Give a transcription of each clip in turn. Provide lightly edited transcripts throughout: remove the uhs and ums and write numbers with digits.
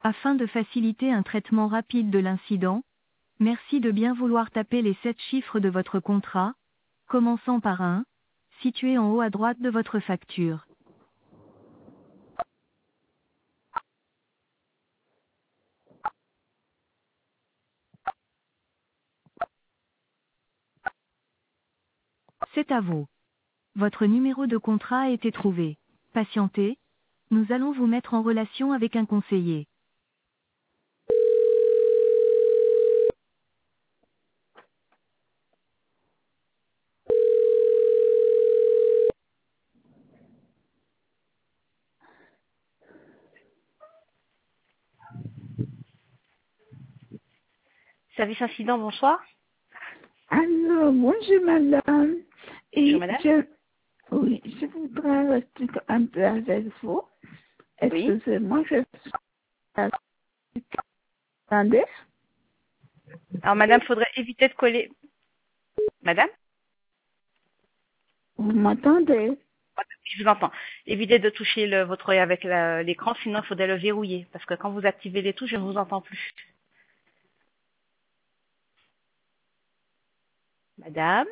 Afin de faciliter un traitement rapide de l'incident, merci de bien vouloir taper les 7 chiffres de votre contrat, commençant par un, situé en haut à droite de votre facture. C'est à vous. Votre numéro de contrat a été trouvé. Patientez, nous allons vous mettre en relation avec un conseiller. Service incident, bonsoir. Alors, bonjour madame. Bonjour Et madame. oui, je voudrais rester un peu avec vous. Oui. Excusez-moi, je suis attendez, Alors madame, faudrait éviter de coller. Madame, vous m'entendez? je vous entends. Évitez de toucher votre œil avec l'écran, sinon il faudrait le verrouiller. Parce que quand vous activez les touches, je ne vous entends plus. Madame,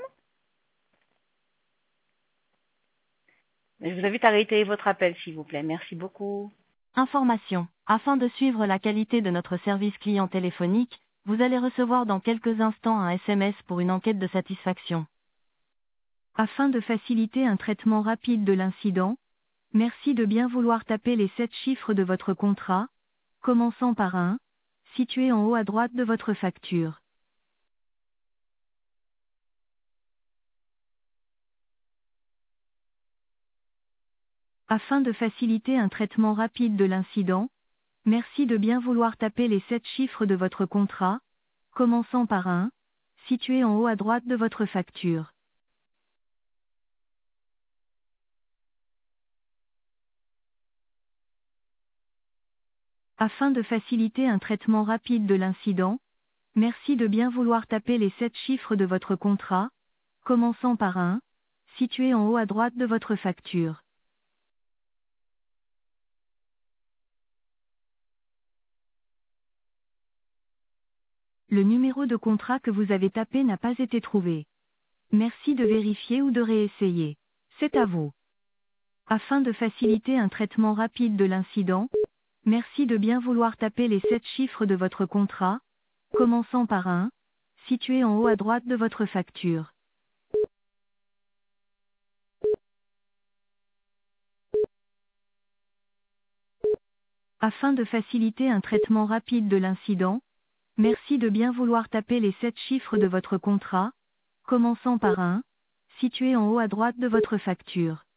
je vous invite à réitérer votre appel, s'il vous plaît. Merci beaucoup. Information. Afin de suivre la qualité de notre service client téléphonique, vous allez recevoir dans quelques instants un SMS pour une enquête de satisfaction. Afin de faciliter un traitement rapide de l'incident, merci de bien vouloir taper les 7 chiffres de votre contrat, commençant par un, situé en haut à droite de votre facture. Afin de faciliter un traitement rapide de l'incident, merci de bien vouloir taper les 7 chiffres de votre contrat, commençant par un, situé en haut à droite de votre facture. Afin de faciliter un traitement rapide de l'incident, merci de bien vouloir taper les 7 chiffres de votre contrat, commençant par un, situé en haut à droite de votre facture. Le numéro de contrat que vous avez tapé n'a pas été trouvé. Merci de vérifier ou de réessayer. C'est à vous. Afin de faciliter un traitement rapide de l'incident, merci de bien vouloir taper les 7 chiffres de votre contrat, commençant par un, situé en haut à droite de votre facture. Afin de faciliter un traitement rapide de l'incident, merci de bien vouloir taper les 7 chiffres de votre contrat, commençant par un, situé en haut à droite de votre facture.